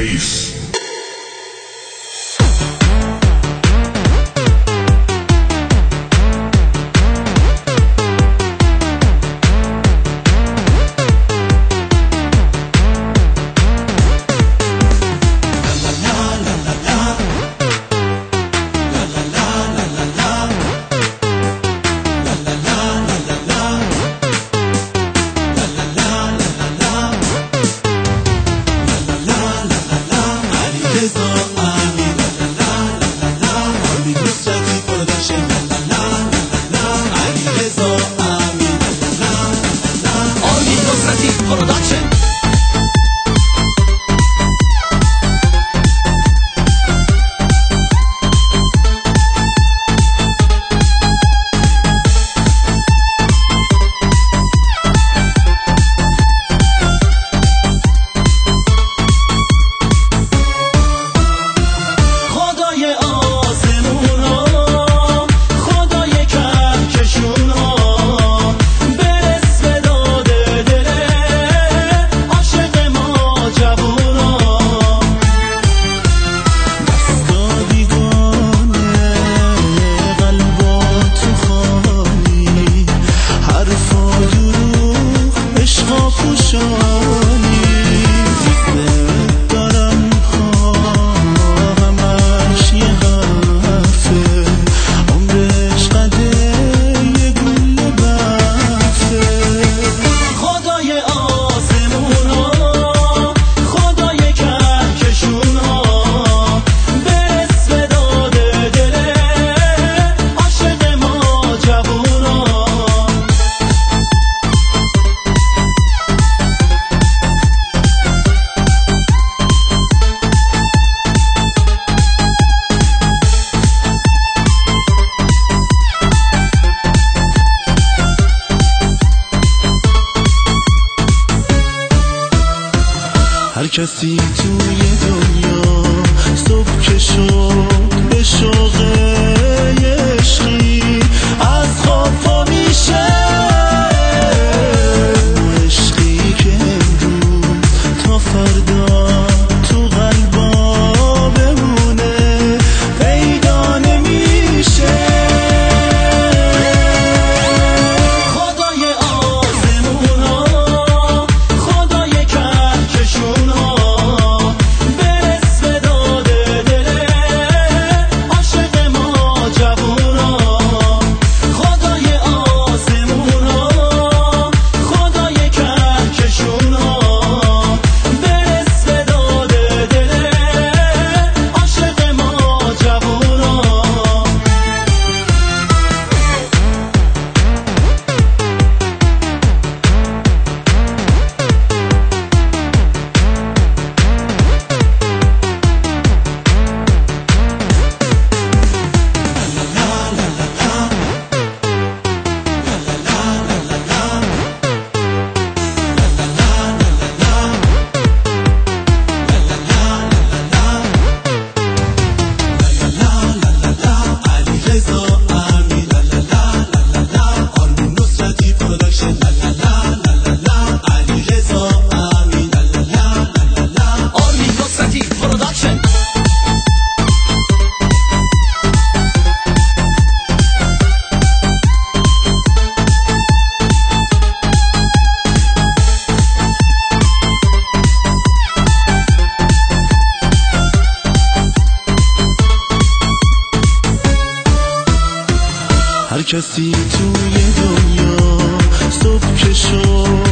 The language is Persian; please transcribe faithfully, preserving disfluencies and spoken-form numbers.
bass. هر کسی توی دنیا صبح که شد به شوق عشقی از خواب پا میشه، عشقی که امروز تا فردا تو قلبا بمونه پیدا نمیشه. خدای آسمونا، خدای کهکشون ها، برس به داد دل عاشق ما جوونا. خدای آسمونا، خدای کهکشون ها، برس به داد دل عاشق ما جوونا. هر کسی توی دنیا صبح که شد